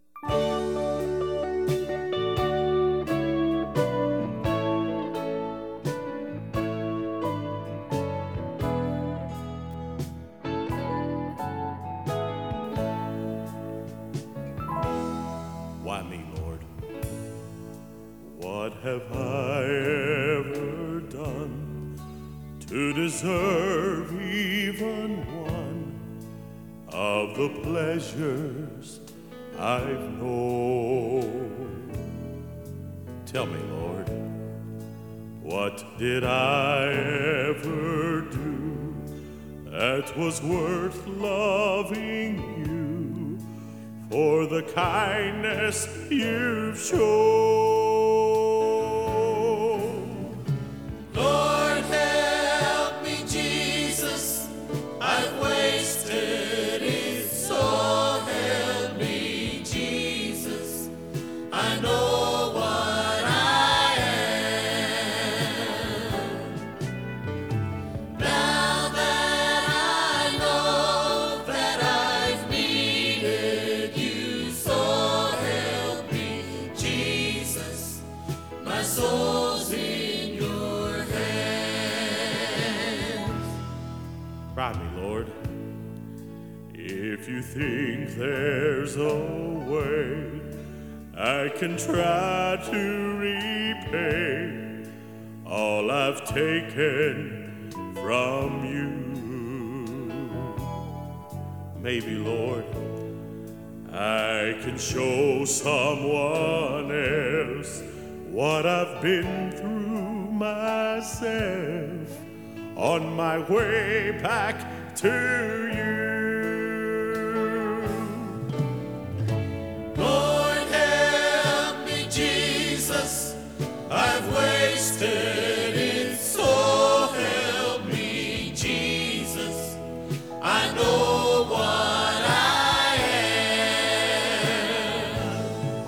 Why me, Lord? What have I ever done to deserve even one of the pleasures I've known? Tell me, Lord, what did I ever do that was worth loving you for the kindness you've shown? Lord, help me, Jesus, I've wasted it, so help me, Jesus, I know what I am. Now that I know that I've needed you, so help me, Jesus, my soul's in your hands. Try me, Lord, if you think there's a way I can try to repay all I've taken from you. Maybe, Lord, I can show someone else what I've been through myself on my way back to you. Lord, help me, Jesus, I've wasted it, so help me, Jesus, I know what I am.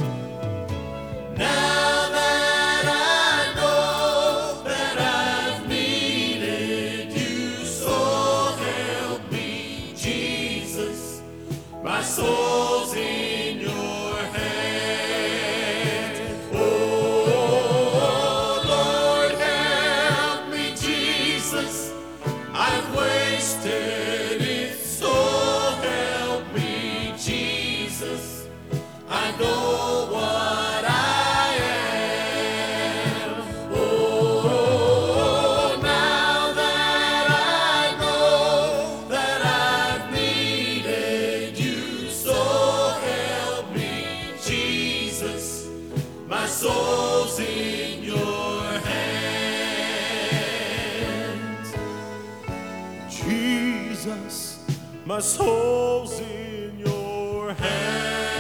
Now that I know that I've needed you, so help me, Jesus, my soul's in your hands. Oh, Lord, help me, Jesus, I've wasted it, so help me, Jesus, I know what I am. Oh, now that I know that I've needed you, so help me, Jesus, my soul's in your hands. Jesus, my soul's in your hands.